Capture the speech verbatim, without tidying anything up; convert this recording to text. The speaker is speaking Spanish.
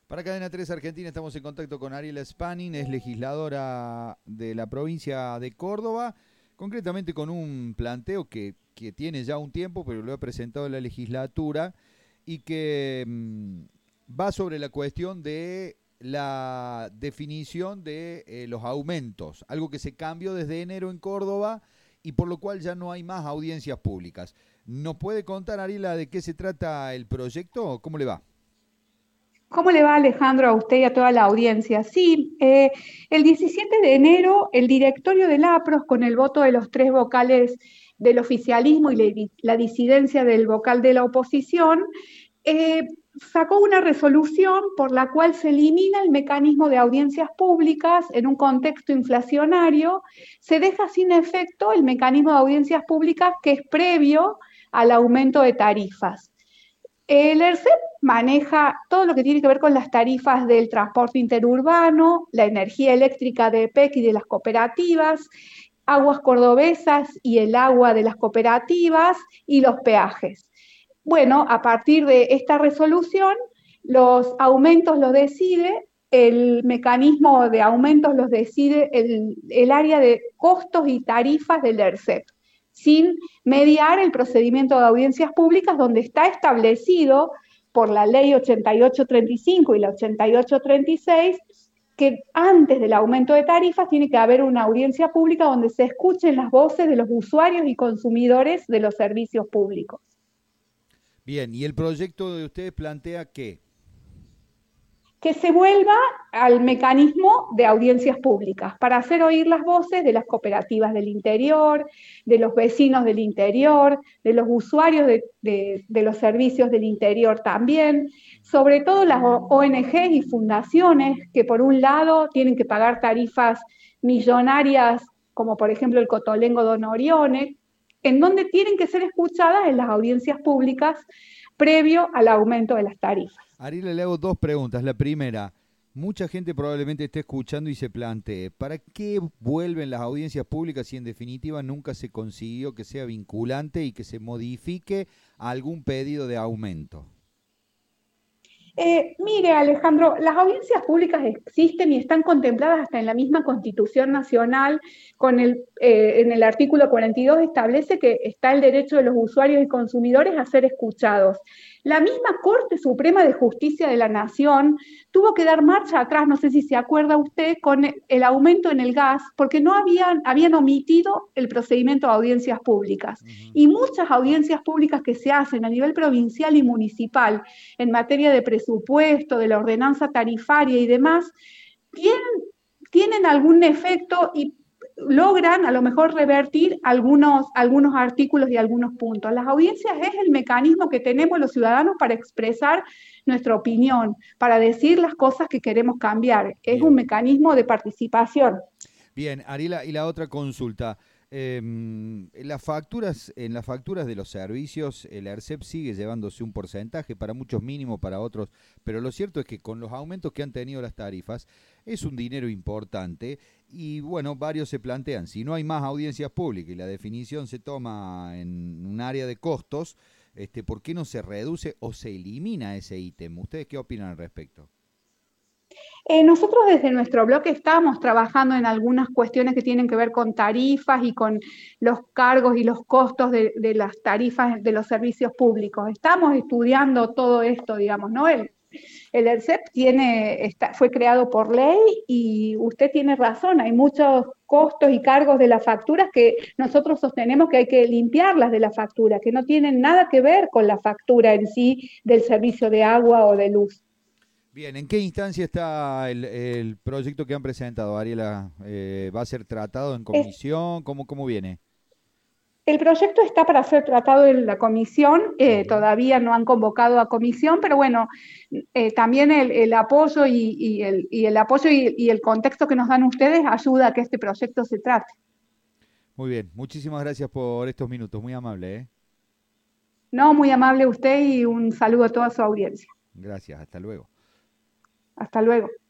Para Cadena tres Argentina estamos en contacto con Ariela Spanning, es legisladora de la provincia de Córdoba, concretamente con un planteo que, que tiene ya un tiempo, pero lo ha presentado en la legislatura y que mm, va sobre la cuestión de la definición de eh, los aumentos, algo que se cambió desde enero en Córdoba y por lo cual ya no hay más audiencias públicas. ¿Nos puede contar, Ariela, de qué se trata el proyecto? ¿Cómo le va? ¿Cómo le va, Alejandro, a usted y a toda la audiencia? Sí, eh, el diecisiete de enero el directorio del APROS, con el voto de los tres vocales del oficialismo y la, la disidencia del vocal de la oposición, eh, sacó una resolución por la cual se elimina el mecanismo de audiencias públicas en un contexto inflacionario, se deja sin efecto el mecanismo de audiencias públicas que es previo al aumento de tarifas. El ERCEP maneja todo lo que tiene que ver con las tarifas del transporte interurbano, la energía eléctrica de P E C y de las cooperativas, aguas cordobesas y el agua de las cooperativas y los peajes. Bueno, a partir de esta resolución, los aumentos los decide, el mecanismo de aumentos los decide el, el área de costos y tarifas del ERCEP, sin mediar el procedimiento de audiencias públicas donde está establecido por la ley ochenta y ocho treinta y cinco y la ochenta y ocho treinta y seis que antes del aumento de tarifas tiene que haber una audiencia pública donde se escuchen las voces de los usuarios y consumidores de los servicios públicos. Bien, ¿y el proyecto de ustedes plantea qué? Que se vuelva al mecanismo de audiencias públicas para hacer oír las voces de las cooperativas del interior, de los vecinos del interior, de los usuarios de, de, de los servicios del interior también, sobre todo las O N Ges y fundaciones que por un lado tienen que pagar tarifas millonarias, como por ejemplo el Cotolengo Don Orione, en donde tienen que ser escuchadas en las audiencias públicas previo al aumento de las tarifas. Ariela, le hago dos preguntas. La primera, mucha gente probablemente esté escuchando y se plantee, ¿para qué vuelven las audiencias públicas si en definitiva nunca se consiguió que sea vinculante y que se modifique algún pedido de aumento? Eh, mire, Alejandro, las audiencias públicas existen y están contempladas hasta en la misma Constitución Nacional. Con el, eh, en el artículo cuarenta y dos establece que está el derecho de los usuarios y consumidores a ser escuchados. La misma Corte Suprema de Justicia de la Nación tuvo que dar marcha atrás, no sé si se acuerda usted, con el aumento en el gas, porque no habían, habían omitido el procedimiento de audiencias públicas. Ujú. Y muchas audiencias públicas que se hacen a nivel provincial y municipal en materia de presupuesto, de la ordenanza tarifaria y demás, tienen, tienen algún efecto y logran a lo mejor revertir algunos, algunos artículos y algunos puntos. Las audiencias es el mecanismo que tenemos los ciudadanos para expresar nuestra opinión, para decir las cosas que queremos cambiar. Es un Bien. mecanismo de participación. Bien, Ariela, y la otra consulta. em, en las facturas, en las facturas de los servicios, el ERCEP sigue llevándose un porcentaje, para muchos mínimo, para otros, pero lo cierto es que con los aumentos que han tenido las tarifas, es un dinero importante y bueno, varios se plantean, si no hay más audiencias públicas y la definición se toma en un área de costos, este, ¿por qué no se reduce o se elimina ese ítem? ¿Ustedes qué opinan al respecto? Eh, nosotros desde nuestro bloque estamos trabajando en algunas cuestiones que tienen que ver con tarifas y con los cargos y los costos de, de las tarifas de los servicios públicos. Estamos estudiando todo esto, digamos, ¿no? El, el ERCEP tiene, está, fue creado por ley y usted tiene razón, hay muchos costos y cargos de las facturas que nosotros sostenemos que hay que limpiarlas de la factura, que no tienen nada que ver con la factura en sí del servicio de agua o de luz. Bien, ¿en qué instancia está el, el proyecto que han presentado, Ariela? Eh, ¿Va a ser tratado en Es, comisión? ¿Cómo, cómo viene? El proyecto está para ser tratado en la comisión, eh, Ujú. todavía no han convocado a comisión, pero bueno, eh, también el, el apoyo y, y, el, y el apoyo y, y el contexto que nos dan ustedes ayuda a que este proyecto se trate. Muy bien, muchísimas gracias por estos minutos, muy amable, ¿eh? No, muy amable usted y un saludo a toda su audiencia. Gracias, hasta luego. Hasta luego.